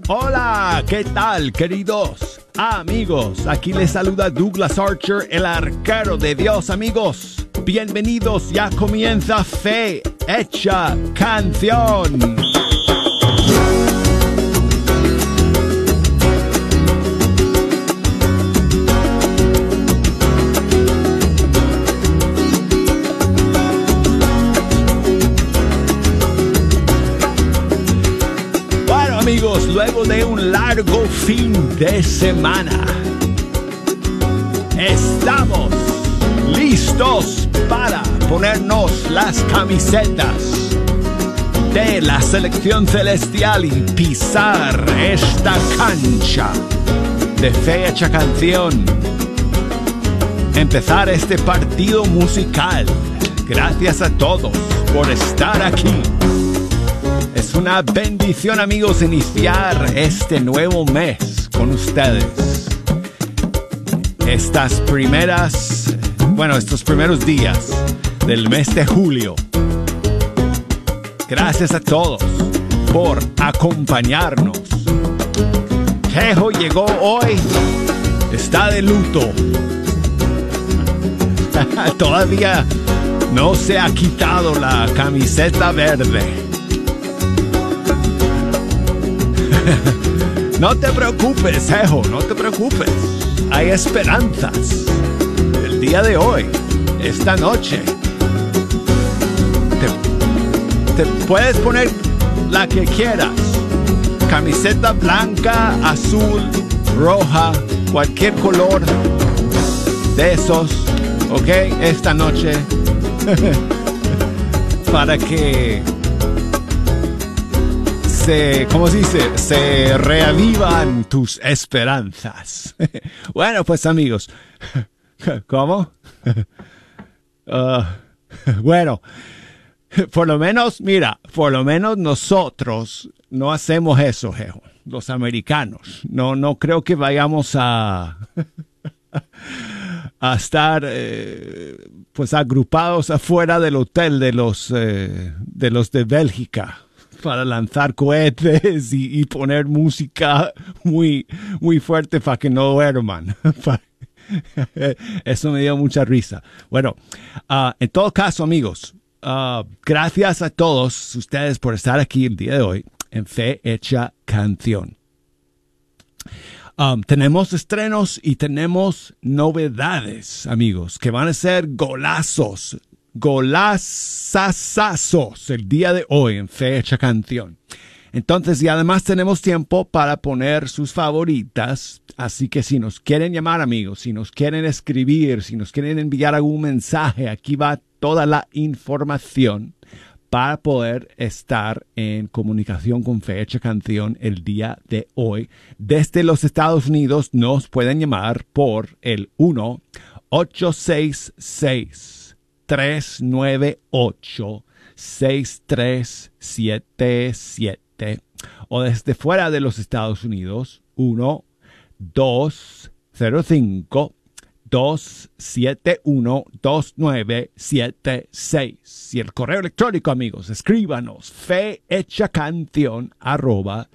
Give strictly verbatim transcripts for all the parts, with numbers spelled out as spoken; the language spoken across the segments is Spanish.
Hola, ¿qué tal, queridos amigos? Aquí les saluda Douglas Archer, el arquero de Dios, amigos. Bienvenidos, ya comienza Fe Hecha Canción. Amigos, luego de un largo fin de semana, estamos listos para ponernos las camisetas de la selección celestial y pisar esta cancha de Fe Hecha Canción. Empezar este partido musical. Gracias a todos por estar aquí. Es una bendición, amigos, iniciar este nuevo mes con ustedes. Estas primeras, bueno, estos primeros días del mes de julio. Gracias a todos por acompañarnos. Jejo llegó hoy, está de luto. Todavía no se ha quitado la camiseta verde. No te preocupes, Jejo, no te preocupes. Hay esperanzas. El día de hoy, esta noche, te, te puedes poner la que quieras. Camiseta blanca, azul, roja, cualquier color de esos, ¿ok? Esta noche, para que Se, ¿cómo se dice? Se reavivan tus esperanzas. Bueno, pues amigos, ¿cómo? Uh, bueno, por lo menos, mira, por lo menos nosotros no hacemos eso, jejo, los americanos. No, no creo que vayamos a, a estar, eh, pues, agrupados afuera del hotel de los, eh, de los de Bélgica, para lanzar cohetes y, y poner música muy, muy fuerte para que no duerman. Eso me dio mucha risa. Bueno, uh, en todo caso, amigos, uh, gracias a todos ustedes por estar aquí el día de hoy en Fe Hecha Canción. Um, tenemos estrenos y tenemos novedades, amigos, que van a ser golazos. Golazazazos el día de hoy en Fe Hecha Canción. Entonces, y además tenemos tiempo para poner sus favoritas. Así que si nos quieren llamar, amigos, si nos quieren escribir, si nos quieren enviar algún mensaje, aquí va toda la información para poder estar en comunicación con Fe Hecha Canción el día de hoy. Desde los Estados Unidos nos pueden llamar por el uno ocho seis seis tres nueve ocho seis tres siete siete o desde fuera de los Estados Unidos uno dos cero cinco dos siete uno dos nueve siete seis y el correo electrónico, amigos, escríbanos fehechacanción arroba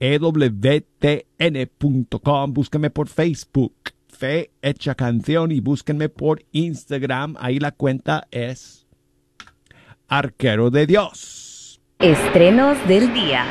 ewtn punto com. Búsquenme por Facebook Fe Hecha Canción y búsquenme por Instagram. Ahí la cuenta es Arquero de Dios. Estrenos del día.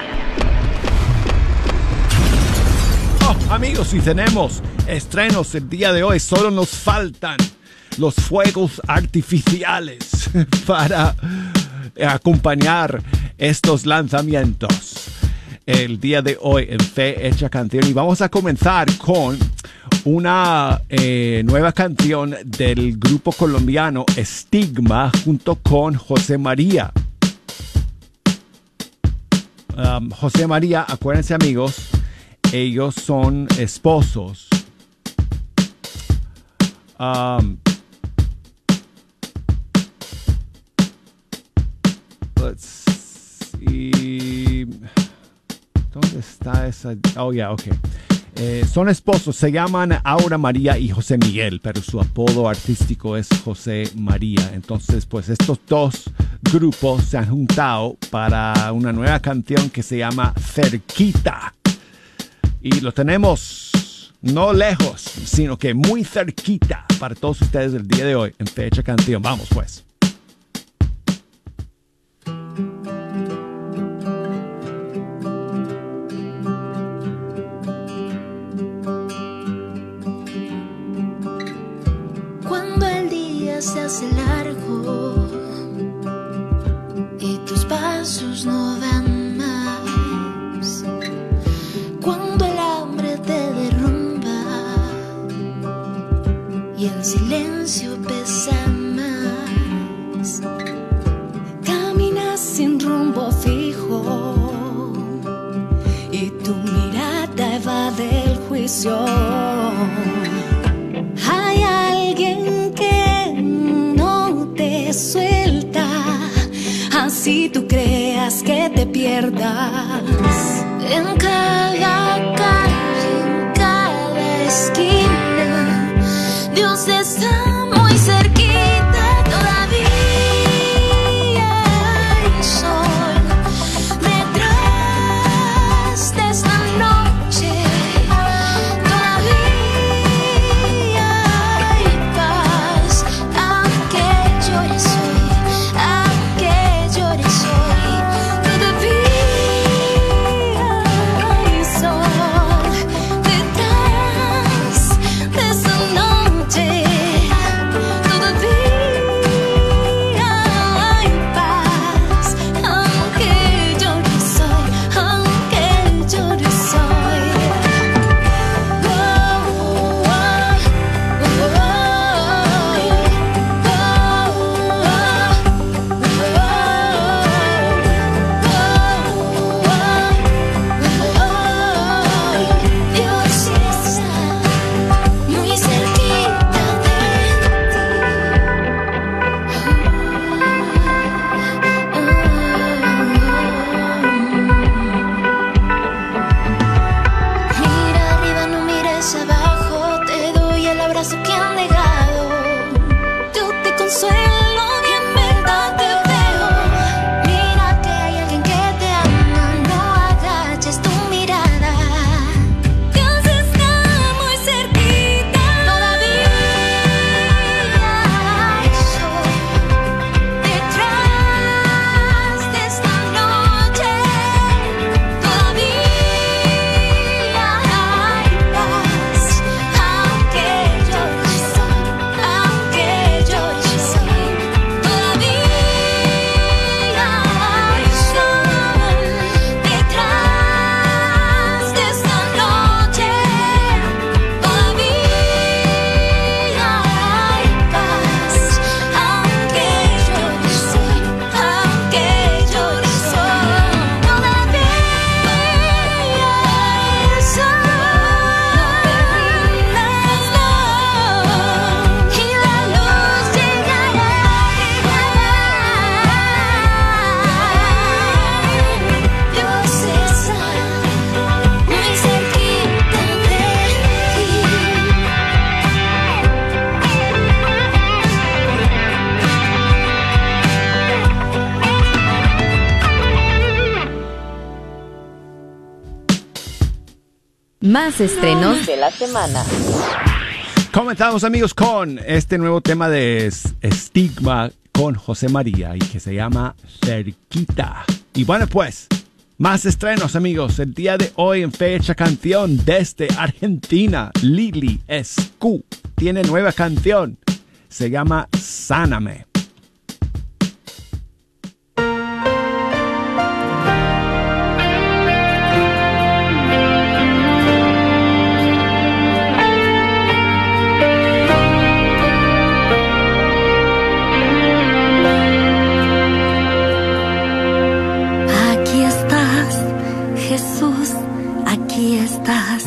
Oh, amigos, y tenemos estrenos el día de hoy. Solo nos faltan los fuegos artificiales para acompañar estos lanzamientos el día de hoy en Fe Hecha Canción. Y vamos a comenzar con una eh, nueva canción del grupo colombiano Estigma junto con José María. Um, José María, acuérdense, amigos, ellos son esposos. Um, let's see. ¿Dónde está esa? Oh, yeah, ok. Eh, son esposos, se llaman Aura María y José Miguel, pero su apodo artístico es José María. Entonces, pues estos dos grupos se han juntado para una nueva canción que se llama Cerquita. Y lo tenemos no lejos, sino que muy cerquita para todos ustedes el día de hoy en Fecha Canción. Vamos pues. Cuando el día se hace largo y tus pasos no dan más, cuando el hambre te derrumba y el silencio pesa más, caminas sin rumbo fijo y tu mirada evade el juicio. Hay alguien que no te suelta, así tú creas que te pierdas. En cada calle, en cada esquina, Dios está muy cerquita todavía. Hay sol detrás de esta noche, todavía hay paz, aunque llores hoy, aunque llores hoy, todavía hay sol detrás de esta noche, todavía hay paz, aunque llores hoy, aunque llores hoy. Oh, oh, Dios está muy cerquita de Mira arriba, no mires abajo, te doy el abrazo que han negado. Yo te consuelo y en verdad te veo. Mira que hay alguien que te ama, no agaches tu mirada. Dios está muy cerquita, todavía hay sol detrás de esta noche, todavía hay paz, aunque llores hoy, aunque llores hoy, todavía hay sol detrás de esta noche, todavía hay paz, aunque llores hoy, aunque llores hoy, todavía hay sol, y la luz llegará. Dios está muy cerquita de ti. Más estrenos de la semana. Comenzamos, amigos, con este nuevo tema de S- Estigma con José María y que se llama Cerquita. Y bueno, pues, más estrenos, amigos. El día de hoy en Fecha Canción desde Argentina, Lili Escu tiene nueva canción. Se llama Sáname. Aquí estás, Jesús, aquí estás,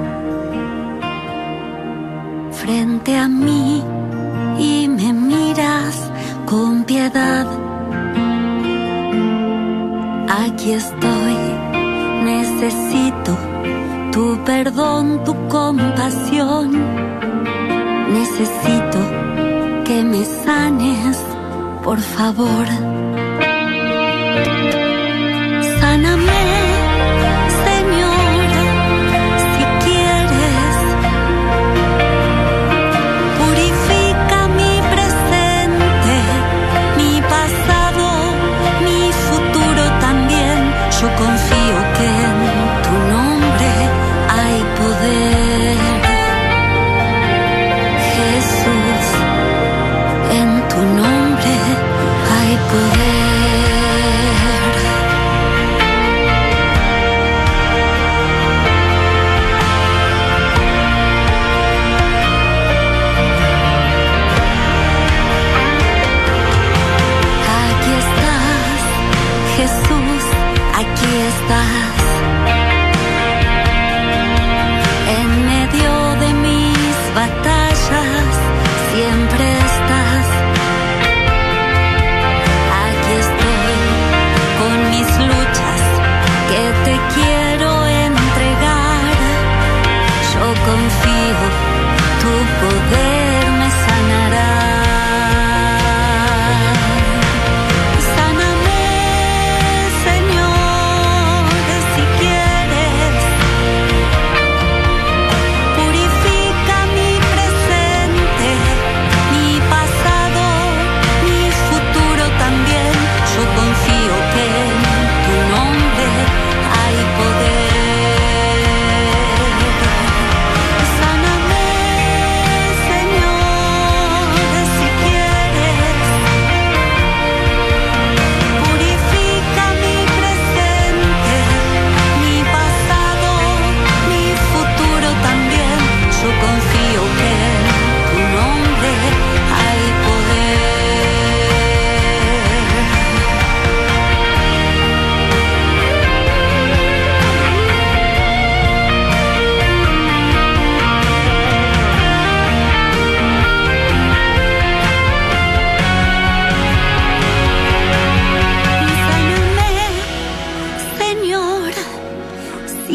frente a mí y me miras con piedad. Aquí estoy, necesito tu perdón, tu compasión. Necesito que me sanes, por favor. Sáname, Señor,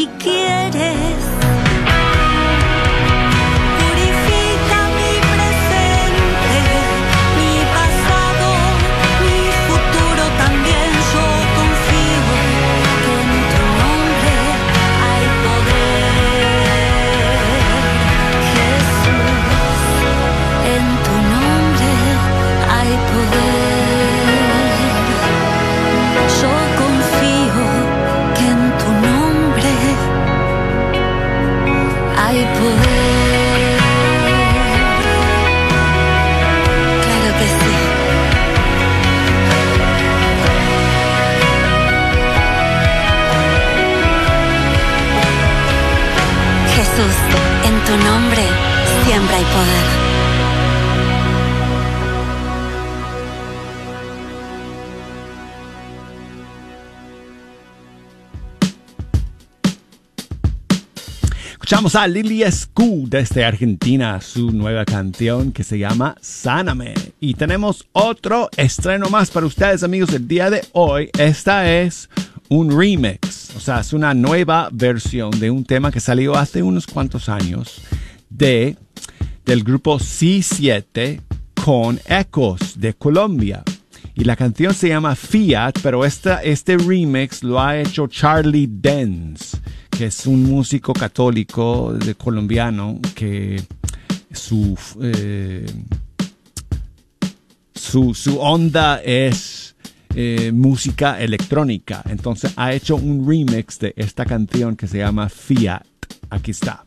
y quieres. Jesús, en tu nombre siempre hay poder. Escuchamos a Lili Escu desde Argentina, su nueva canción que se llama Sáname. Y tenemos otro estreno más para ustedes, amigos, el día de hoy. Esta es un remix, o sea, es una nueva versión de un tema que salió hace unos cuantos años de, del grupo C siete con Ecos de Colombia. Y la canción se llama Fiat, pero esta, este remix lo ha hecho Charlie Dance, que es un músico católico de colombiano que su, eh, su, su onda es eh, música electrónica. Entonces ha hecho un remix de esta canción que se llama Fiat. Aquí está.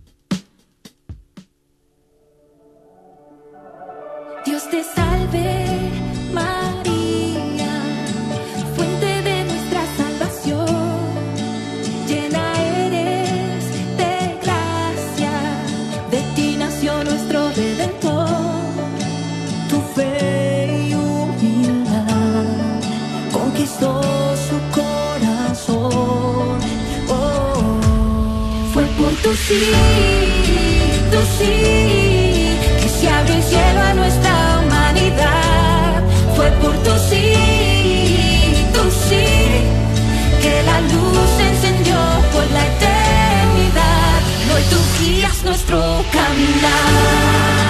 Dios te salve, María, fuente de nuestra salvación. Llena eres de gracia, de ti nació nuestro Redentor. Tu fe y humildad conquistó su corazón. Oh, fue por tu sí, tu sí, que se abrió el cielo a nuestra humanidad. Fue por tu sí, tu sí, que la luz se encendió por la eternidad. Hoy tú guías nuestro caminar.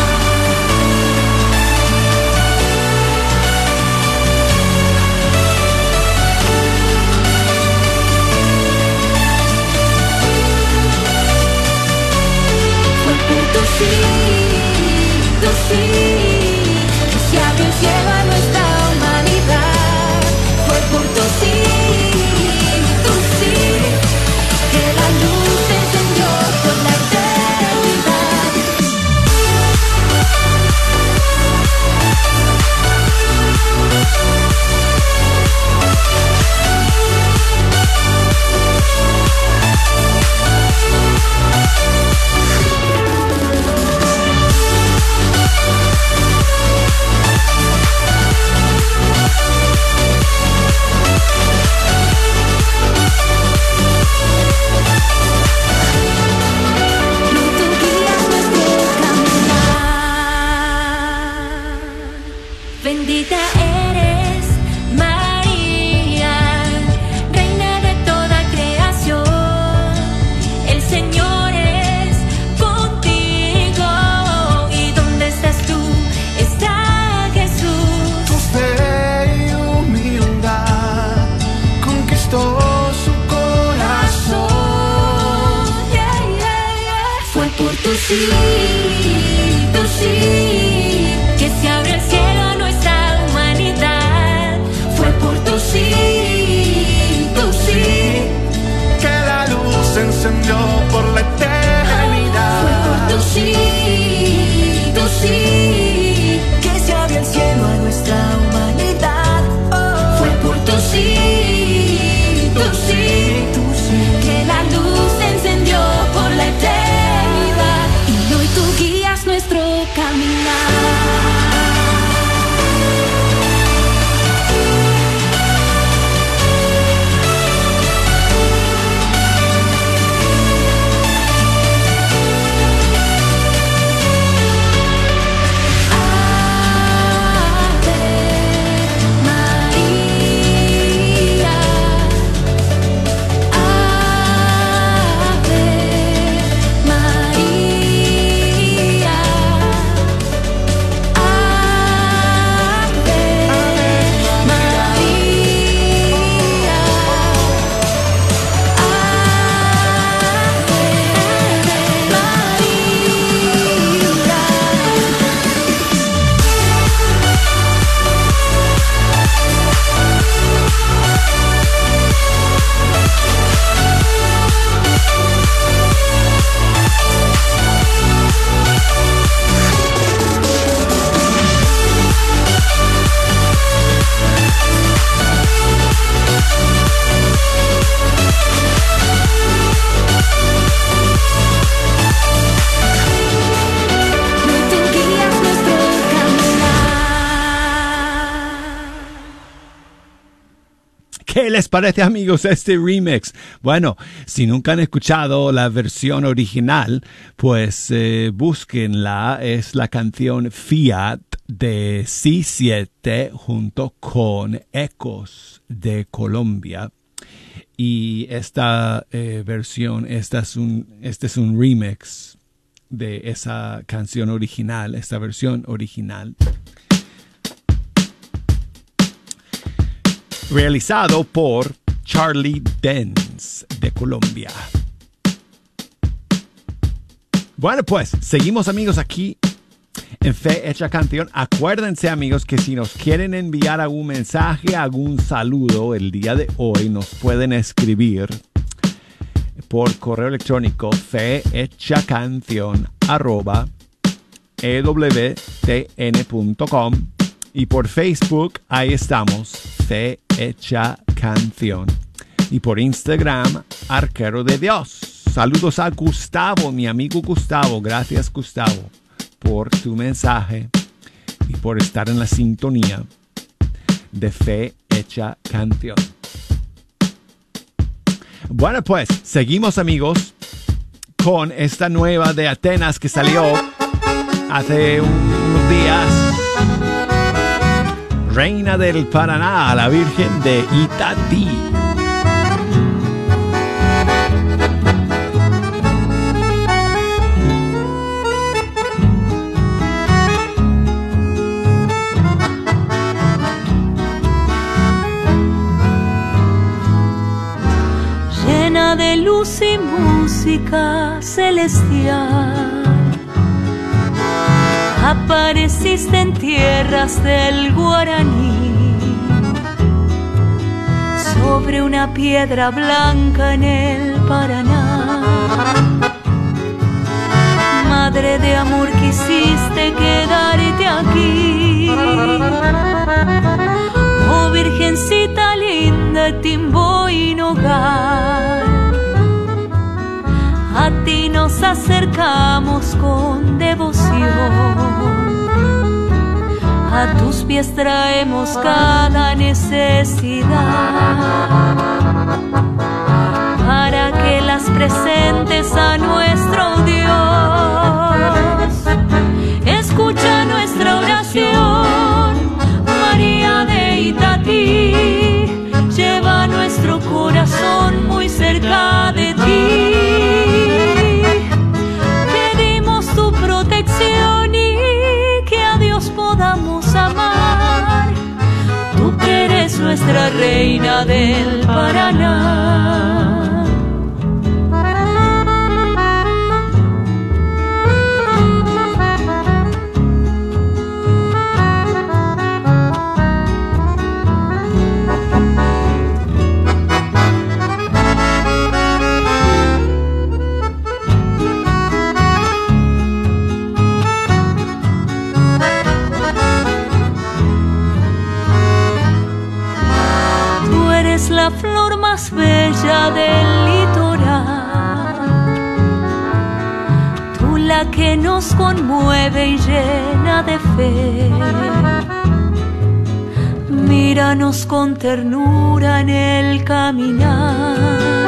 Fue por tu sí, tu sí, que se abrió el cielo a nuestra humanidad. Fue por tu sí, tu sí, que la luz se encendió por la eternidad. Bendita eres, María, reina de toda creación. El Señor es contigo, y donde estás tú está Jesús. Tu fe y humildad conquistó su corazón. Yeah, yeah, yeah. Fue por tu sí, tu sí, que se abre el cielo a nuestra humanidad. Fue por tu sí, tu sí, Que la luz se encendió por la eternidad. fue por tu sí, tu sí, que se abrió el cielo a nuestra humanidad. Oh, fue por tu sí, tu sí, tu sí, que la luz se encendió por la eternidad. Y hoy tú guías nuestro caminar. ¿Qué les parece, amigos, este remix? Bueno, si nunca han escuchado la versión original, pues eh, búsquenla. Es la canción Fiat de C siete junto con Ecos de Colombia. Y esta eh, versión, esta es un, este es un remix de esa canción original, esta versión original. Realizado por Charlie Dance de Colombia. Bueno, pues, seguimos, amigos, aquí en Fe Hecha Canción. Acuérdense, amigos, que si nos quieren enviar algún mensaje, algún saludo el día de hoy, nos pueden escribir por correo electrónico fehechacanción arroba ewtn punto com y por Facebook, ahí estamos, Fe Hecha Canción, y por Instagram, Arquero de Dios. Saludos a Gustavo, mi amigo Gustavo. Gracias, Gustavo, por tu mensaje y por estar en la sintonía de Fe Hecha Canción. Bueno, pues, seguimos, amigos, con esta nueva de Atenas que salió hace unos días. Reina del Paraná, la Virgen de Itatí. De luz y música celestial, apareciste en tierras del Guaraní, sobre una piedra blanca en el Paraná. Madre de amor, quisiste quedarte aquí. Oh Virgencita linda, Timbo y Nogal, a ti nos acercamos con devoción, a tus pies traemos cada necesidad, para que las presentes a nuestro Dios. Escucha nuestra oración, María de Itatí, lleva nuestro corazón muy cerca de ti. Y que a Dios podamos amar, tú que eres nuestra reina del Paraná. La flor más bella del litoral, tú la que nos conmueve y llena de fe. Míranos con ternura en el caminar,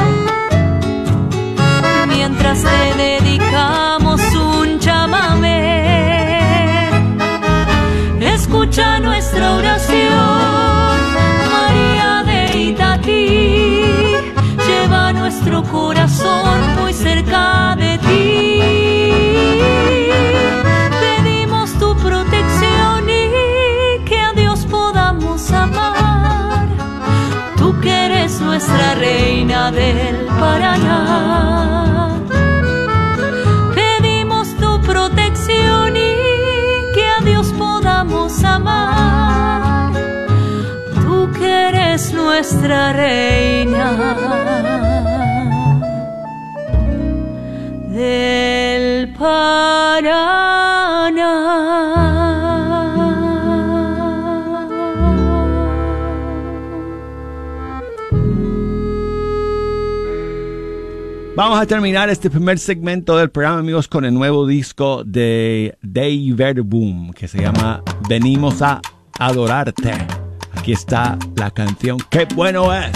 mientras te dedicamos un chamamé. Escucha nuestra oración, María de Itatí, lleva nuestro corazón muy cerca de ti. Pedimos tu protección y que a Dios podamos amar, tú que eres nuestra reina del Paraná. Pedimos tu protección y que a Dios podamos amar, tú que eres nuestra reina del Paraná. Vamos a terminar este primer segmento del programa, amigos, con el nuevo disco de Dei Verbum, que se llama Venimos a Adorarte. Aquí está la canción Qué bueno es.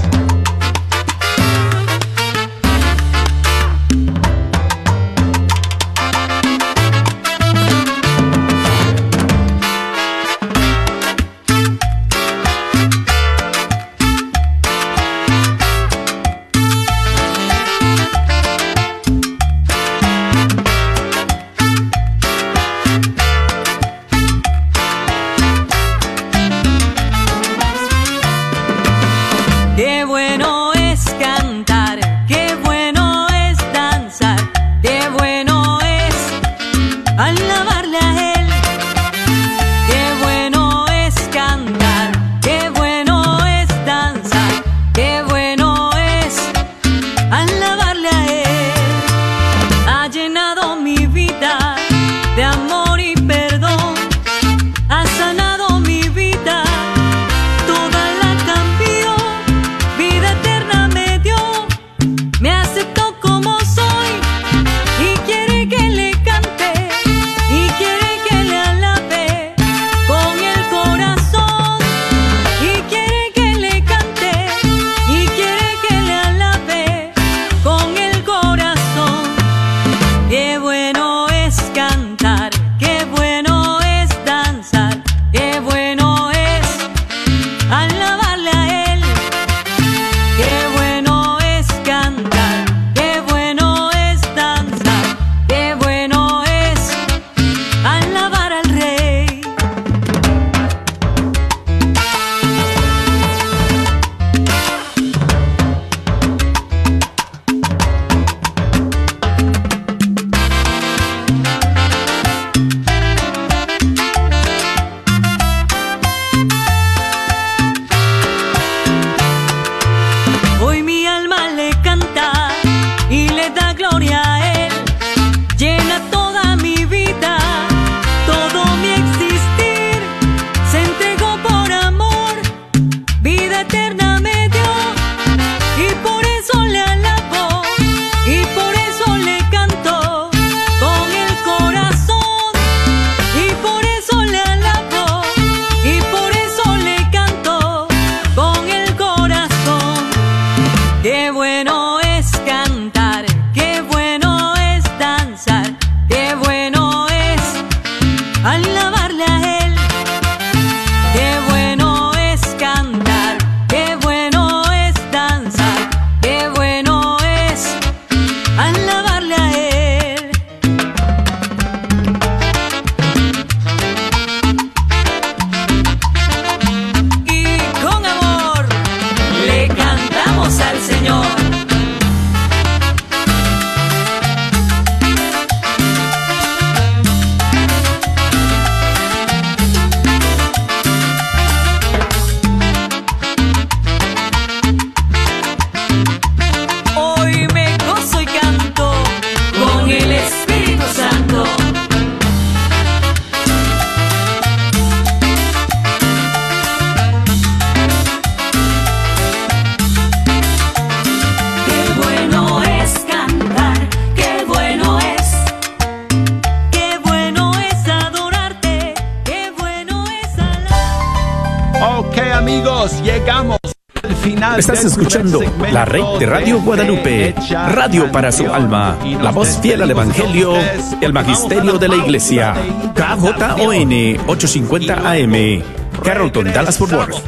Llegamos al final. Estás escuchando la red de Radio Guadalupe, radio para su alma, la voz fiel al Evangelio, el magisterio de la Iglesia. K J O N ochocientos cincuenta A M, Carrollton, Dallas-Fort Worth.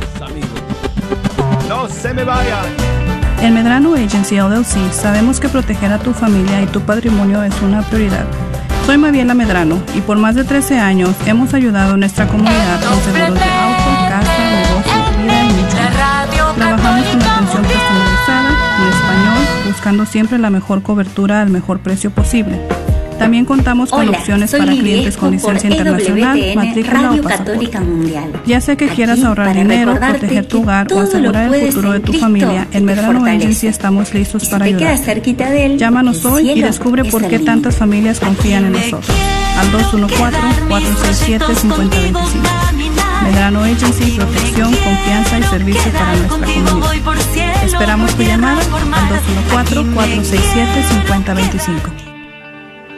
No se me vayan. En Medrano Agency L L C sabemos que proteger a tu familia y tu patrimonio es una prioridad. Soy Mabiela Medrano y por más de trece años hemos ayudado a nuestra comunidad con seguros de auto, casa, negocio, vida y mucho más. Trabajamos con atención personalizada en español, buscando siempre la mejor cobertura al mejor precio posible. También contamos con Hola, opciones soy para Lili clientes con Esco licencia por internacional, E W T N, matrícula Radio o pasaporte. Católica Mundial. Ya sea que Aquí quieras ahorrar para dinero, recordarte proteger tu hogar que o todo asegurar lo el puedes futuro de en tu Cristo familia, que en te Medrano fortalece. Agency estamos listos Y si para te ayudar. quedas cerquita de él, Llámanos el hoy y cielo descubre es por el qué límite. tantas familias confían en nosotros. Al dos uno cuatro, cuatro seis siete, cinco cero dos cinco. Medrano Agency, protección, confianza y servicio para nuestra comunidad. Esperamos tu llamada al dos uno cuatro, cuatro seis siete, cinco cero dos cinco.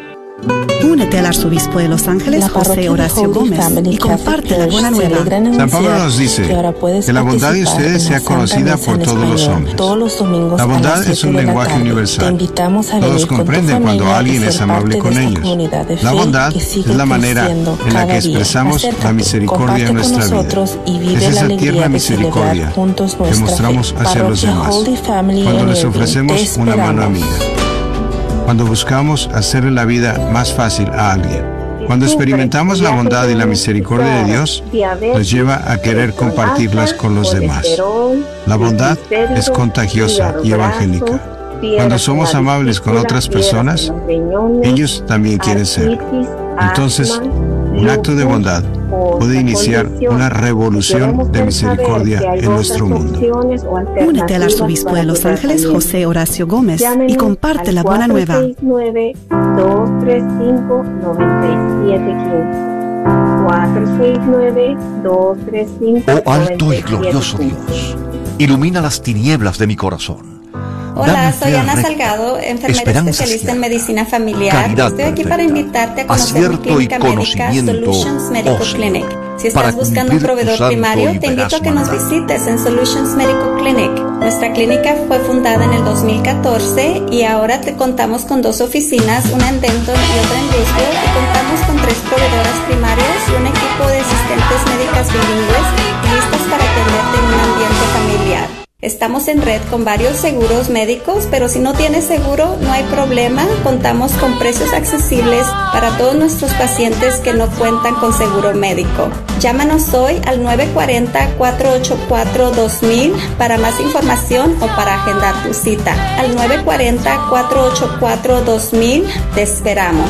Únete al arzobispo de Los Ángeles, José Horacio Gómez, y comparte la buena nueva. San Pablo nos dice que la bondad de ustedes sea conocida por todos los hombres. La bondad es un lenguaje universal. Todos comprenden cuando alguien es amable con ellos. La bondad es la manera en la que expresamos la misericordia en nuestra vida. Es esa tierna misericordia que mostramos hacia los demás cuando les ofrecemos una mano amiga, cuando buscamos hacerle la vida más fácil a alguien. Cuando experimentamos la bondad y la misericordia de Dios, nos lleva a querer compartirlas con los demás. La bondad es contagiosa y evangélica. Cuando somos amables con otras personas, ellos también quieren ser. Entonces, un acto de bondad puede iniciar una revolución de misericordia en nuestro mundo. Únete al arzobispo de Los Ángeles, José Horacio Gómez, y comparte la buena nueva. dos tres cinco, nueve siete uno cinco. cuatro seis nueve, dos tres cinco, Oh alto y glorioso Dios, ilumina las tinieblas de mi corazón. Hola, soy Ana Salgado, enfermera especialista en medicina familiar. Estoy aquí para invitarte a conocer mi clínica médica Solutions Medical Clinic. Si estás buscando un proveedor primario, te invito a que nos visites en Solutions Medical Clinic. Nuestra clínica fue fundada en el dos mil catorce y ahora te contamos con dos oficinas, una en Denton y otra en Louisville, y contamos con tres proveedoras primarias y un equipo de asistentes médicas bilingües listas para atenderte en un ambiente familiar. Estamos en red con varios seguros médicos, pero si no tienes seguro, no hay problema. Contamos con precios accesibles para todos nuestros pacientes que no cuentan con seguro médico. Llámanos hoy al nueve cuatro cero, cuatro ocho cuatro, dos mil para más información o para agendar tu cita. Al nueve cuatro cero, cuatro ocho cuatro, dos mil te esperamos.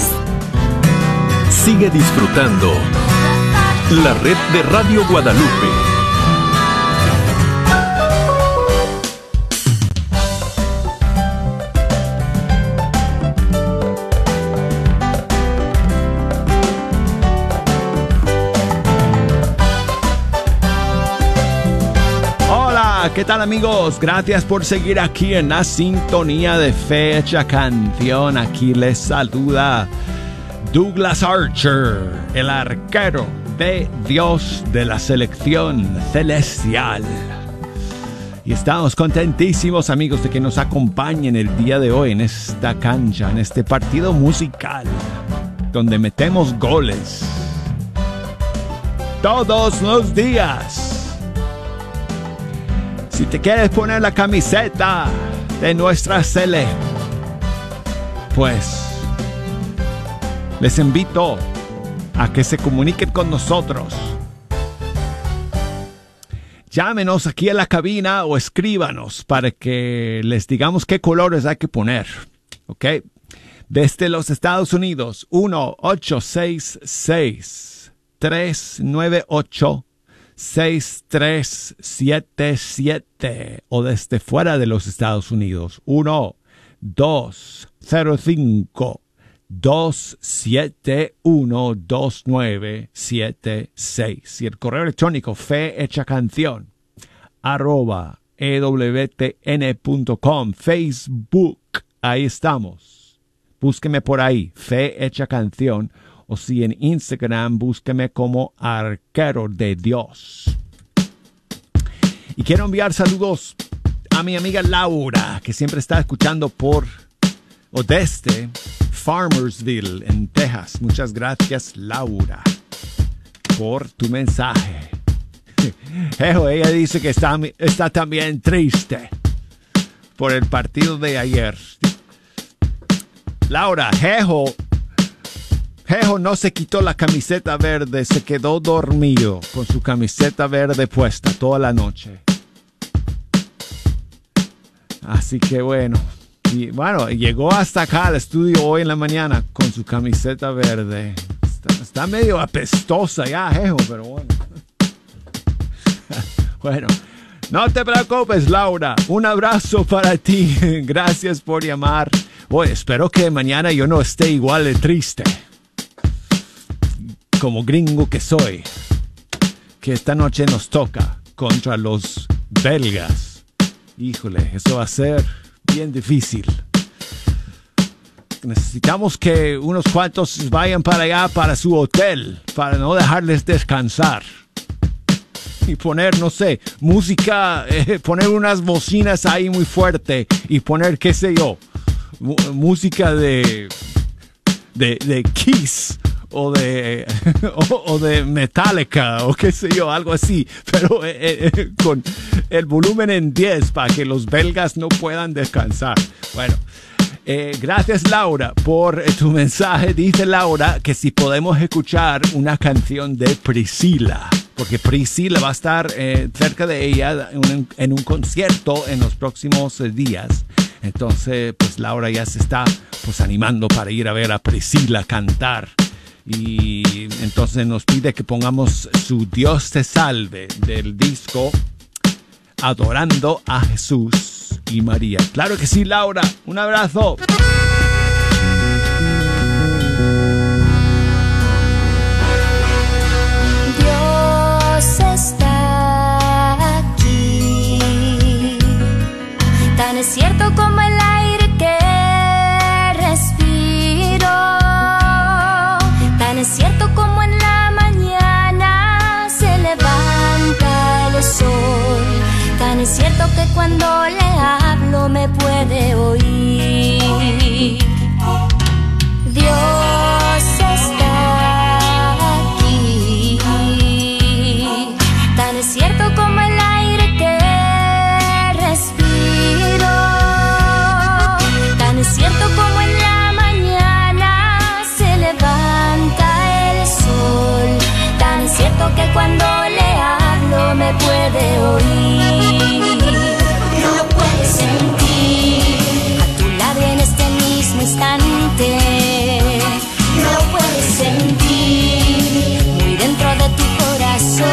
Sigue disfrutando la red de Radio Guadalupe. ¿Qué tal, amigos? Gracias por seguir aquí en la sintonía de Fecha Canción. Aquí les saluda Douglas Archer, el arquero de Dios de la selección celestial. Y estamos contentísimos, amigos, de que nos acompañen el día de hoy en esta cancha, en este partido musical, donde metemos goles todos los días. Si te quieres poner la camiseta de nuestra Sele, pues les invito a que se comuniquen con nosotros. Llámenos aquí a la cabina o escríbanos para que les digamos qué colores hay que poner. ¿Ok? Desde los Estados Unidos, uno ocho seis seis, tres nueve ocho, seis tres siete siete, o desde fuera de los Estados Unidos, uno dos cero cinco, dos siete uno, dos nueve siete seis, y el correo electrónico fehechacanción arroba e w t n punto com. Facebook, ahí estamos, búsqueme por ahí, Fe Hecha Canción. O si en Instagram, búsqueme como Arquero de Dios. Y quiero enviar saludos a mi amiga Laura, que siempre está escuchando por o desde Farmersville, en Texas. Muchas gracias, Laura, por tu mensaje. Jejo, ella dice que está, está también triste por el partido de ayer. Laura, Jejo... Jejo no se quitó la camiseta verde, se quedó dormido con su camiseta verde puesta toda la noche. Así que bueno, y bueno, llegó hasta acá al estudio hoy en la mañana con su camiseta verde. Está, está medio apestosa ya, Jejo, pero bueno. Bueno, no te preocupes, Laura. Un abrazo para ti. Gracias por llamar. Oye, espero que mañana yo no esté igual de triste como gringo que soy, que esta noche nos toca contra los belgas. Híjole, eso va a ser bien difícil. necesitamos que unos cuantos vayan para allá, para su hotel, para no dejarles descansar. Y poner, no sé, música, eh, poner unas bocinas ahí muy fuerte y poner, qué sé yo, música de, de, de Kiss o de, o, o de Metallica o qué sé yo, algo así, pero eh, eh, con el volumen en diez para que los belgas no puedan descansar. Bueno, eh, gracias Laura por eh, tu mensaje. Dice Laura que si podemos escuchar una canción de Priscila, porque Priscila va a estar eh, cerca de ella en un, en un concierto en los próximos eh, días. Entonces, pues Laura ya se está pues animando para ir a ver a Priscila cantar. Y entonces nos pide que pongamos su Dios te salve del disco Adorando a Jesús y María. Claro que sí, Laura. Un abrazo. Dios está aquí, tan es cierto como el aire que respiro, tan es cierto como en la mañana se levanta el sol, tan es cierto que cuando le hablo me puede oír. Dios está aquí, tan es cierto como el aire que respiro, tan es cierto como en la mañana se levanta el sol, tan es cierto que cuando le hablo me puede oír. Lo puedes sentir a tu lado en este mismo instante, lo puedes sentir muy dentro de tu corazón,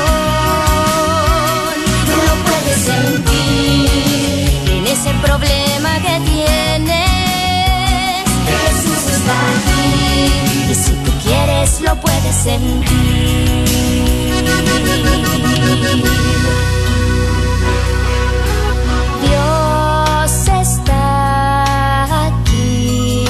lo puedes sentir en ese problema que tienes. Jesús está aquí y si tú quieres lo puedes sentir. Dios está aquí,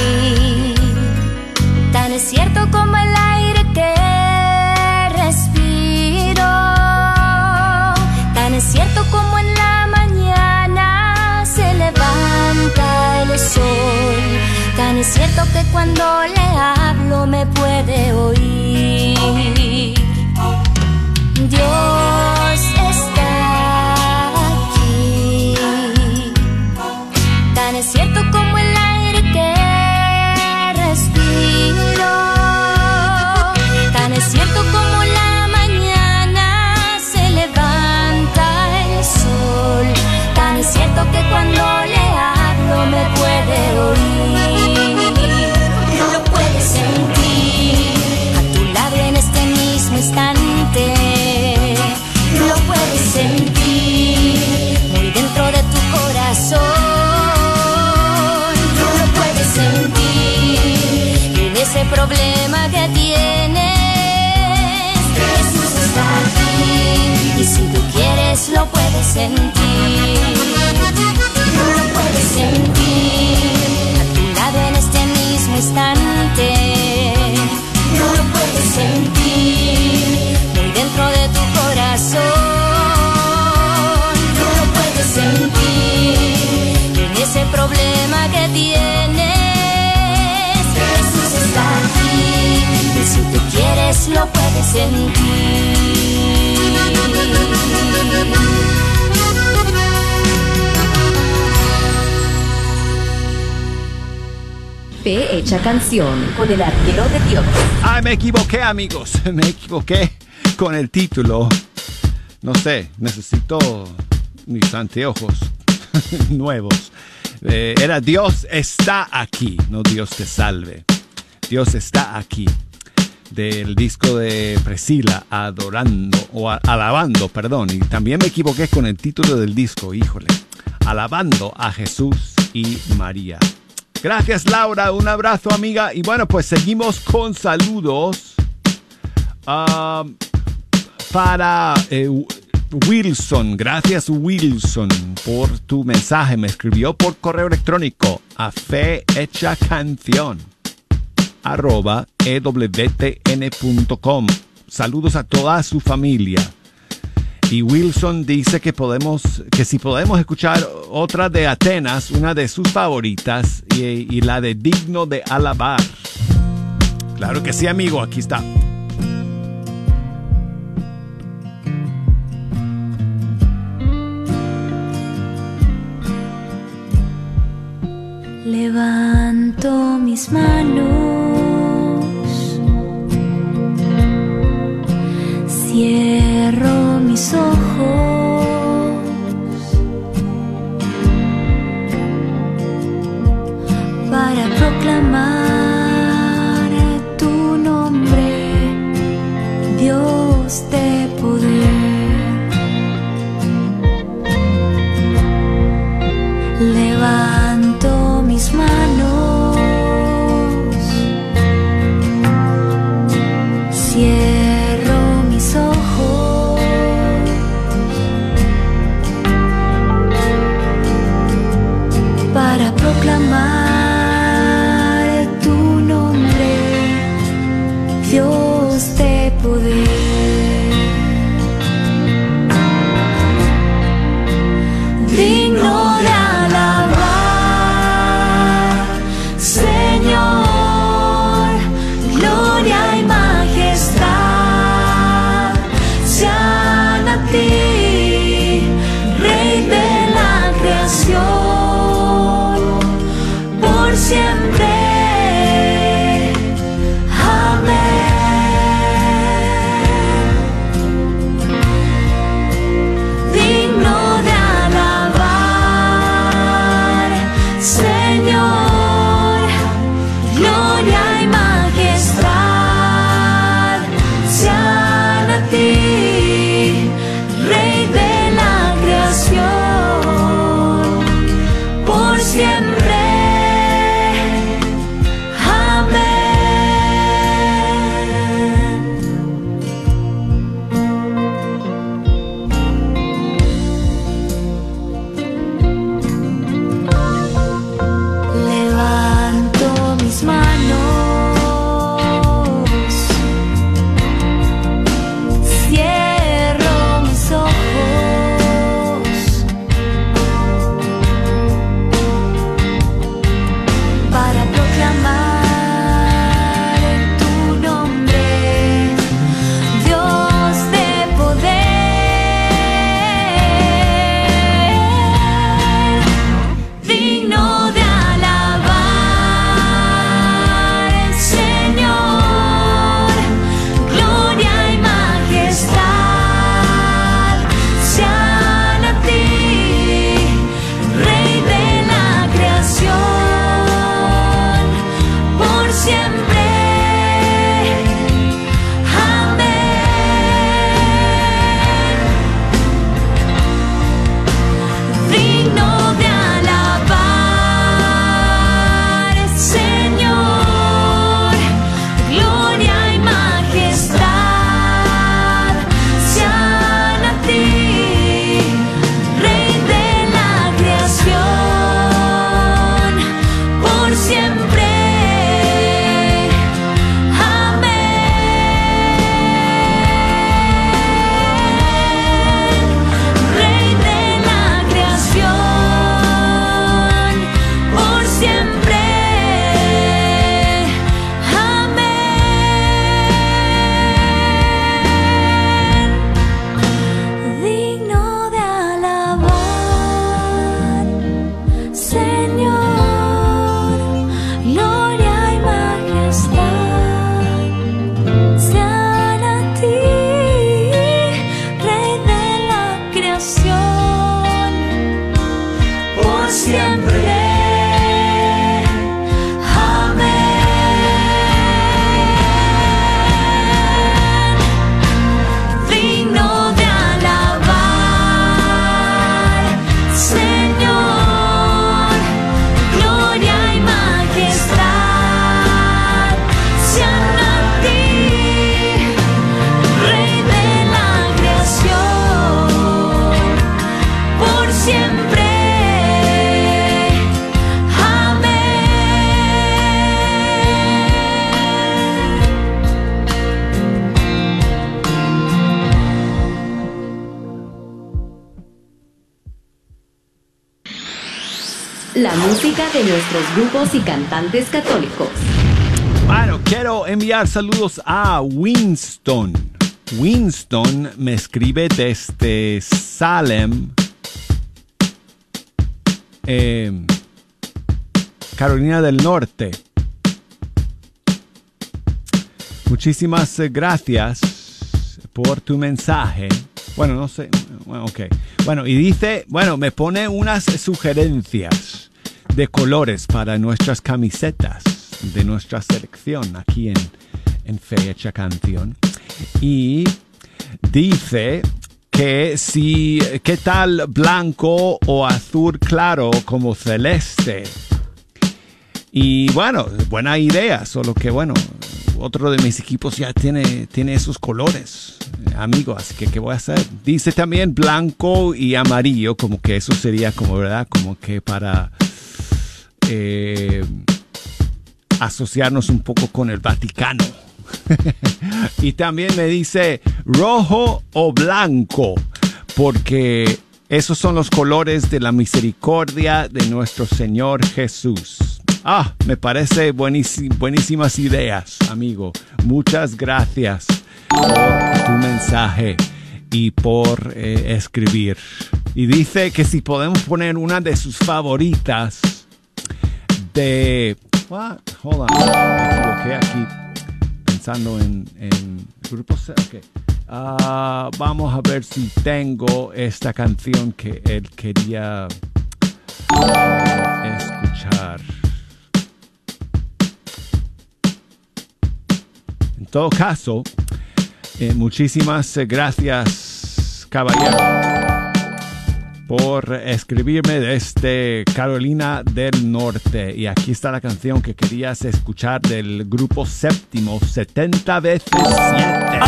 tan es cierto como el aire que respiro, tan es cierto como en la mañana se levanta el sol, tan es cierto que cuando le hablo me puede oír. Dios está aquí, tan es cierto como el aire que respiro, tan es cierto como la mañana se levanta el sol, tan es cierto que cuando le hablo me puede oír. Lo puedes sentir a tu lado en este mismo instante, lo puedes sentir muy dentro de tu corazón, lo puedes sentir en ese problema que tienes. Jesús está aquí y si tú quieres lo puedes sentir, lo puedes sentir a tu lado en este mismo instante, lo puedes sentir muy dentro de tu corazón, lo puedes sentir en ese problema que tienes. Jesús está aquí y si tú quieres lo puedes sentir. Fe hecha canción con el arquero de Dios. Ay, me equivoqué, amigos. Me equivoqué con el título. No sé, necesito mis anteojos nuevos. Eh, era Dios está aquí, no Dios te salve. Dios está aquí. Del disco de Priscila, Adorando, o a, Alabando, perdón. Y también me equivoqué con el título del disco, híjole. Alabando a Jesús y María. Gracias, Laura. Un abrazo, amiga. Y bueno, pues seguimos con saludos. Uh, para... Eh, Wilson, gracias Wilson por tu mensaje. Me escribió por correo electrónico a fehechacanción arroba e w t n punto com. Saludos a toda su familia. Y Wilson dice que podemos, que si podemos escuchar otra de Atenas, una de sus favoritas, y, y la de Digno de Alabar. Claro que sí, amigo, aquí está. Levanto mis manos, cierro mis ojos para proclamar tu nombre, Dios de poder. Levanto mis manos, La música de nuestros grupos y cantantes católicos. Bueno, quiero enviar saludos a Winston. Winston me escribe desde Salem, eh, Carolina del Norte. Muchísimas gracias por tu mensaje. Bueno, no sé. Bueno, ok. Bueno, y dice, bueno, me pone unas sugerencias de colores para nuestras camisetas de nuestra selección aquí en, en Fecha Canción. Y dice que si, ¿qué tal blanco o azul claro como celeste? Y bueno, buena idea, solo que bueno, otro de mis equipos ya tiene, tiene esos colores, amigo, así que ¿qué voy a hacer? Dice también blanco y amarillo, como que eso sería como, ¿verdad? Como que para eh, asociarnos un poco con el Vaticano. Y también me dice rojo o blanco, porque esos son los colores de la misericordia de nuestro Señor Jesús. Ah, me parece buenísim- buenísimas ideas, amigo. Muchas gracias por tu mensaje y por eh, escribir. Y dice que si podemos poner una de sus favoritas de... What? Hold on, me equivoqué aquí pensando en, en grupos. Okay. Uh, vamos a ver si tengo esta canción que él quería uh, escuchar. En todo caso, eh, muchísimas gracias, caballero, por escribirme desde Carolina del Norte. Y aquí está la canción que querías escuchar del grupo Séptimo, setenta veces siete.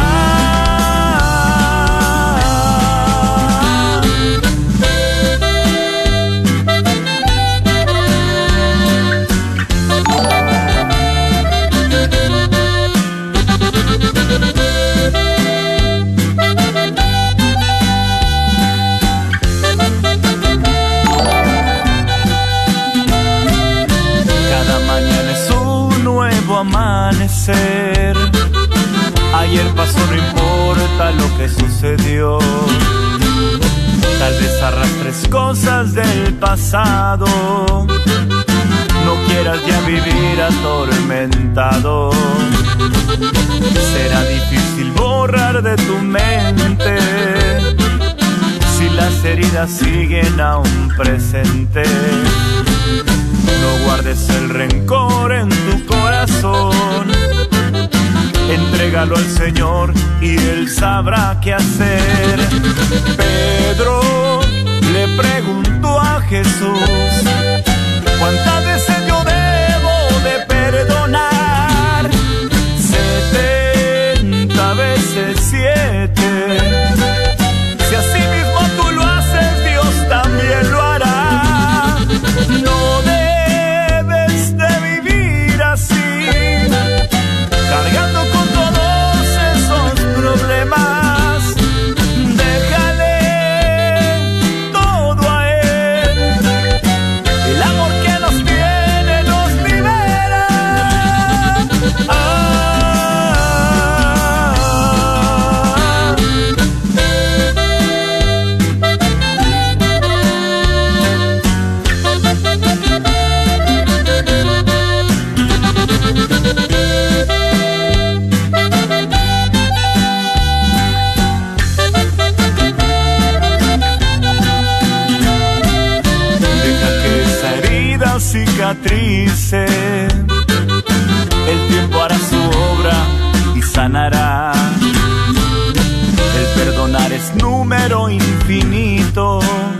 Amanecer. Ayer pasó, no importa lo que sucedió. Tal vez arrastres cosas del pasado. No quieras ya vivir atormentado. Será difícil borrar de tu mente si las heridas siguen aún presentes. No guardes el rencor en tu corazón. Entrégalo al Señor y Él sabrá qué hacer. Pedro le preguntó a Jesús: ¿cuántas veces yo debo de perdonar? Setenta veces siete. Si así mismo tú lo haces, Dios también lo hará. No debes de vivir así, cargando con todos esos problemas. Déjale todo a Él. El amor que nos tiene nos libera. Ah. Cicatrice, el tiempo hará su obra y sanará. El perdonar es número infinito.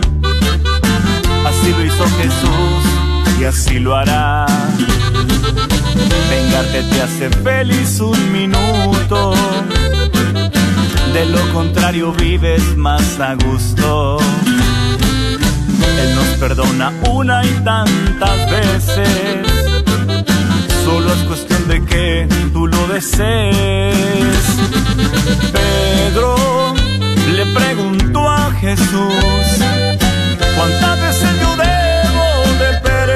Así lo hizo Jesús y así lo hará. Vengarte te hace feliz un minuto. De lo contrario vives más a gusto. Él nos perdona una y tantas veces. Solo es cuestión de que tú lo desees. Pedro le preguntó a Jesús: ¿cuántas veces yo debo de perdonar?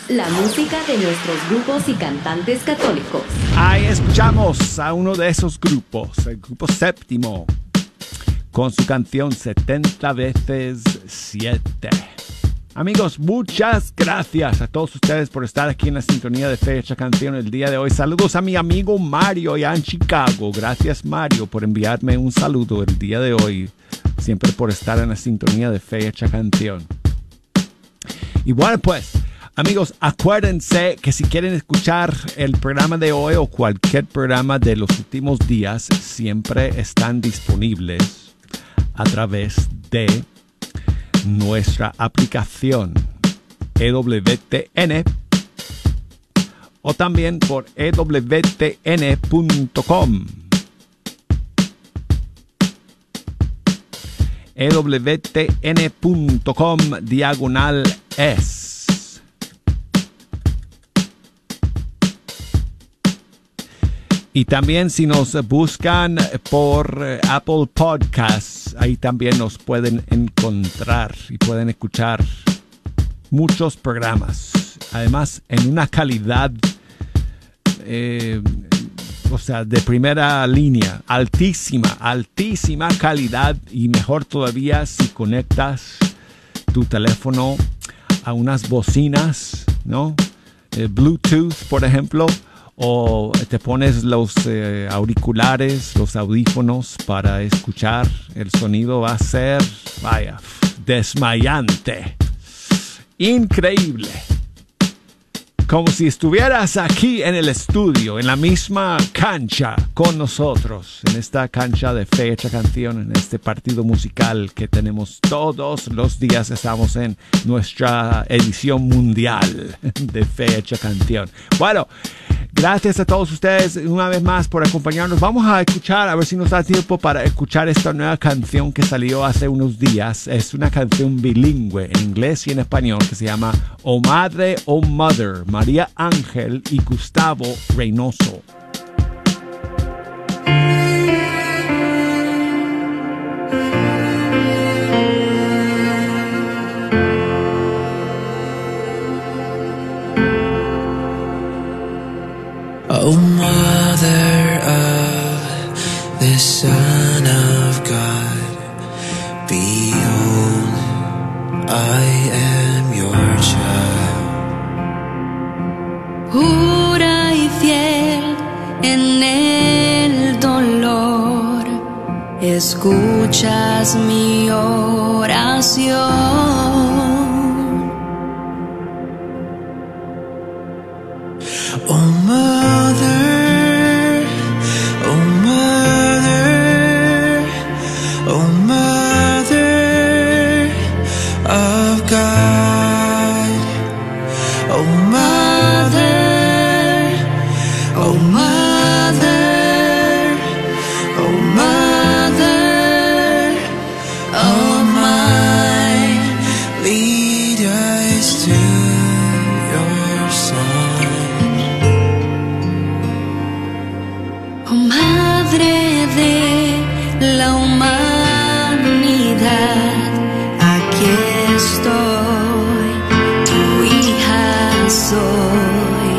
La música de nuestros grupos y cantantes católicos. Ahí escuchamos a uno de esos grupos, el grupo Séptimo, con su canción setenta veces siete. Amigos, muchas gracias a todos ustedes por estar aquí en la sintonía de Fecha Canción el día de hoy. Saludos a mi amigo Mario allá en Chicago. Gracias, Mario, por enviarme un saludo el día de hoy. Siempre por estar en la sintonía de Fecha Canción. Y bueno, pues, amigos, acuérdense que si quieren escuchar el programa de hoy o cualquier programa de los últimos días, siempre están disponibles a través de nuestra aplicación E W T N o también por E W T N punto com. E W T N punto com diagonal es. Y también si nos buscan por Apple Podcasts, ahí también nos pueden encontrar y pueden escuchar muchos programas. Además, en una calidad, eh, o sea, de primera línea, altísima, altísima calidad, y mejor todavía si conectas tu teléfono a unas bocinas, ¿no? Eh, Bluetooth, por ejemplo. O te pones los eh, auriculares, los audífonos para escuchar. El sonido va a ser, vaya, desmayante. Increíble. Como si estuvieras aquí en el estudio, en la misma cancha con nosotros. En esta cancha de Fecha Canción, en este partido musical que tenemos todos los días. Estamos en nuestra edición mundial de Fecha Canción. Bueno, gracias a todos ustedes una vez más por acompañarnos. Vamos a escuchar, a ver si nos da tiempo para escuchar esta nueva canción que salió hace unos días. Es una canción bilingüe en inglés y en español que se llama Oh Madre, Oh Mother, María Ángel y Gustavo Reynoso. Oh, Mother of the Son of God, behold, I am your child. Pura y fiel en el dolor, escuchas mi oración. Oh, Mother, oh, Mother, oh, Mother of God, oh, Mother, oh, Mother, oh, Mother of mine, lead us to your Son. Oh, Madre de la humanidad, aquí estoy, tu hija soy.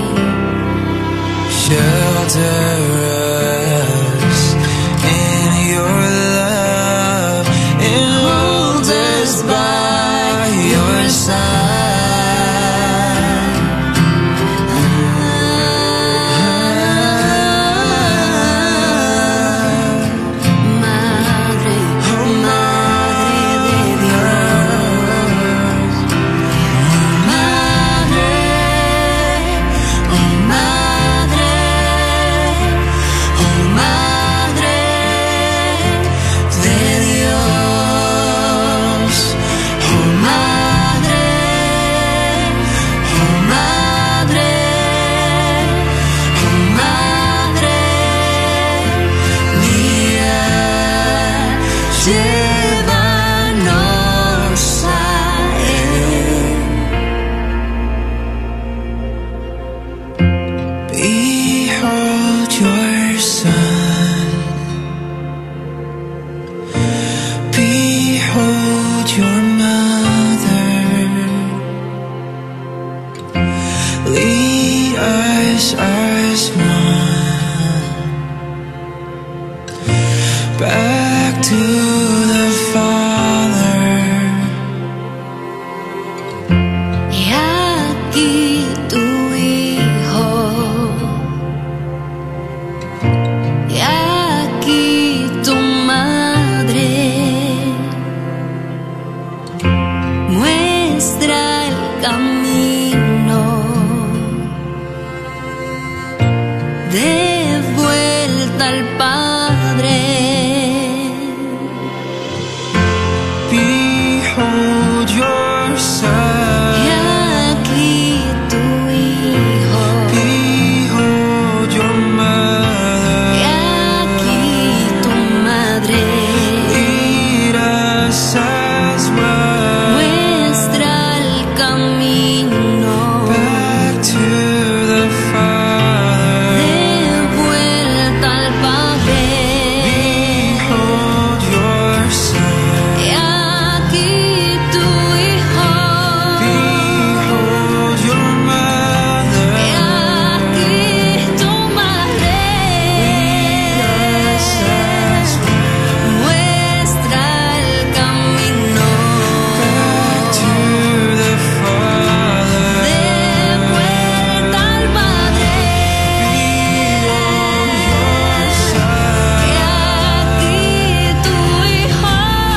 Shelter us in your love and hold us by your side. Madre, oh, Madre, us as one, back to the Father. Y aquí tu Hijo, y aquí tu Madre, muestra el camino de vuelta al Padre. Behold your Son. Y aquí tu Hijo, Behold your Mother. y aquí tu Madre, Lead us as one, muestra el camino back to the Father. de vuelta al Padre. Behold your Son. Y aquí tu Hijo, Behold your Mother. y aquí tu Madre, Lead us as one, muestra el camino back to the Father. de vuelta al Padre. Behold your Son. Y aquí tu Hijo,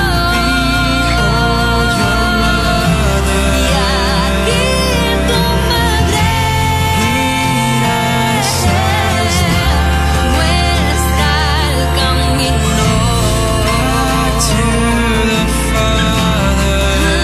Behold your Mother. y aquí tu Madre, Lead us as one, muestra el camino back to the Father.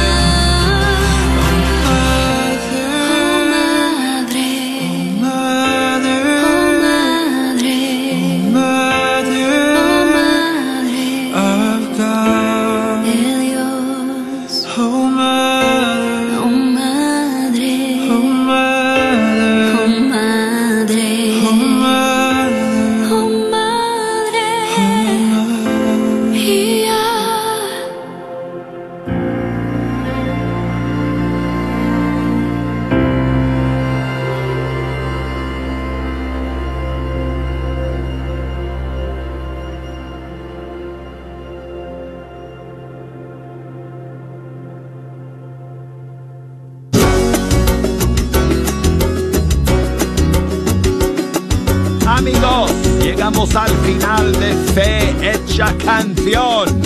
Oh Madre, Mother, oh Madre, Mother oh Madre of God. de Dios. Oh Mother, Oh Madre, oh Mother, oh Madre, oh Mother, oh Madre mía. Amigos, llegamos al final de Fe Hecha Canción.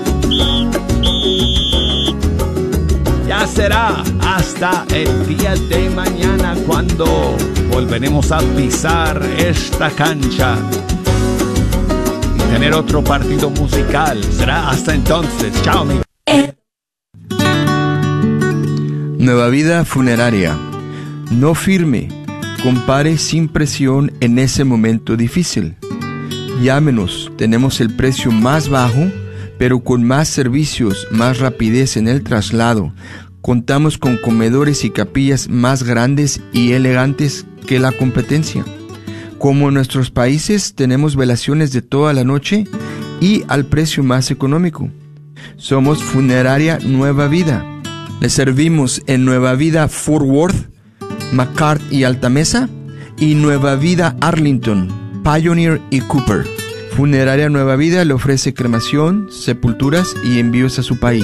Ya será hasta el día de mañana cuando volveremos a pisar esta cancha y tener otro partido musical. Será hasta entonces. Chao, amigos. Nueva Vida Funeraria. No firme. Compare sin presión en ese momento difícil. Llámenos, tenemos el precio más bajo, pero con más servicios, más rapidez en el traslado. Contamos con comedores y capillas más grandes y elegantes que la competencia. Como en nuestros países, tenemos velaciones de toda la noche y al precio más económico. Somos Funeraria Nueva Vida. Le servimos en Nueva Vida Fort Worth, McCart y Altamesa, y Nueva Vida Arlington, Pioneer y Cooper. Funeraria Nueva Vida le ofrece cremación, sepulturas y envíos a su país.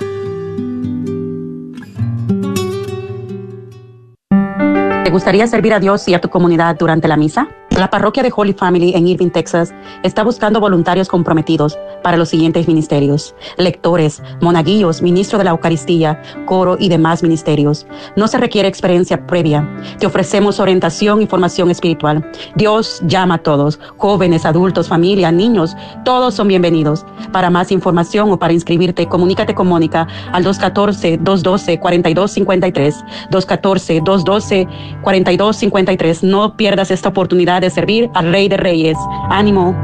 ¿Te gustaría servir a Dios y a tu comunidad durante la misa? La parroquia de Holy Family en Irving, Texas, está buscando voluntarios comprometidos para los siguientes ministerios: lectores, monaguillos, ministro de la Eucaristía, coro y demás ministerios. No se requiere experiencia previa. Te ofrecemos orientación y formación espiritual. Dios llama a todos, jóvenes, adultos, familia, niños, todos son bienvenidos. Para más información o para inscribirte, comunícate con Mónica al dos uno cuatro, dos uno dos, cuatro dos cinco tres, dos uno cuatro, dos uno dos, cuatro dos cinco tres. No pierdas esta oportunidad de servir al Rey de Reyes. ¡Ánimo!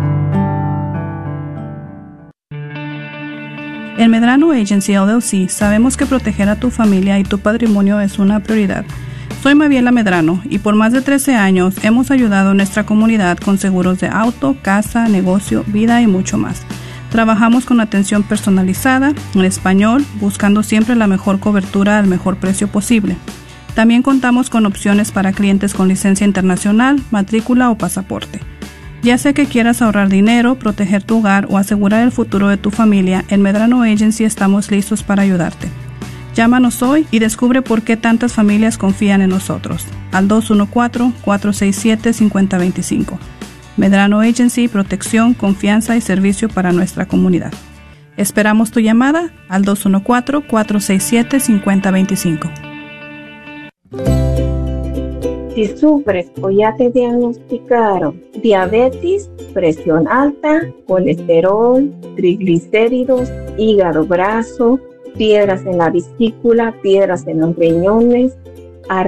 En Medrano Agency L L C sabemos que proteger a tu familia y tu patrimonio es una prioridad. Soy Maviela Medrano y por más de trece años hemos ayudado a nuestra comunidad con seguros de auto, casa, negocio, vida y mucho más. Trabajamos con atención personalizada, en español, buscando siempre la mejor cobertura al mejor precio posible. También contamos con opciones para clientes con licencia internacional, matrícula o pasaporte. Ya sea que quieras ahorrar dinero, proteger tu hogar o asegurar el futuro de tu familia, en Medrano Agency estamos listos para ayudarte. Llámanos hoy y descubre por qué tantas familias confían en nosotros. Al dos uno cuatro, cuatro seis siete, cinco cero dos cinco. Medrano Agency, protección, confianza y servicio para nuestra comunidad. Esperamos tu llamada al dos uno cuatro, cuatro seis siete, cinco cero dos cinco. Si sufres o ya te diagnosticaron diabetes, presión alta, colesterol, triglicéridos, hígado graso, piedras en la vesícula, piedras en los riñones,